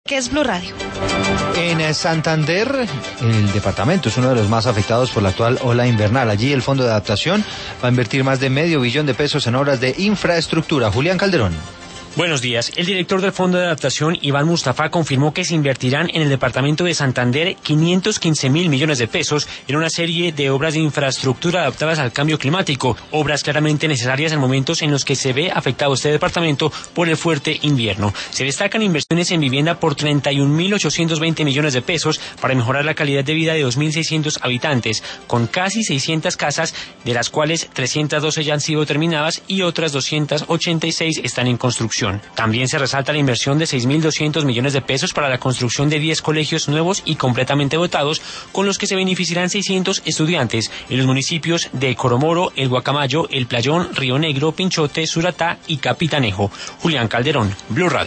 Que es Blue Radio. En Santander, el departamento es uno de los más afectados por la actual ola invernal. Allí el Fondo de Adaptación va a invertir más de $500 millones en obras de infraestructura. Julián Calderón. Buenos días. El director del Fondo de Adaptación, Iván Mustafa, confirmó que se invertirán en el departamento de Santander 515.000 millones de pesos en una serie de obras de infraestructura adaptadas al cambio climático, obras claramente necesarias en momentos en los que se ve afectado este departamento por el fuerte invierno. Se destacan inversiones en vivienda por 31.820 millones de pesos para mejorar la calidad de vida de 2.600 habitantes, con casi 600 casas, de las cuales 312 ya han sido terminadas y otras 286 están en construcción. También se resalta la inversión de 6.200 millones de pesos para la construcción de 10 colegios nuevos y completamente dotados, con los que se beneficiarán 600 estudiantes en los municipios de Coromoro, El Guacamayo, El Playón, Río Negro, Pinchote, Suratá y Capitanejo. Julián Calderón, Blue Radio.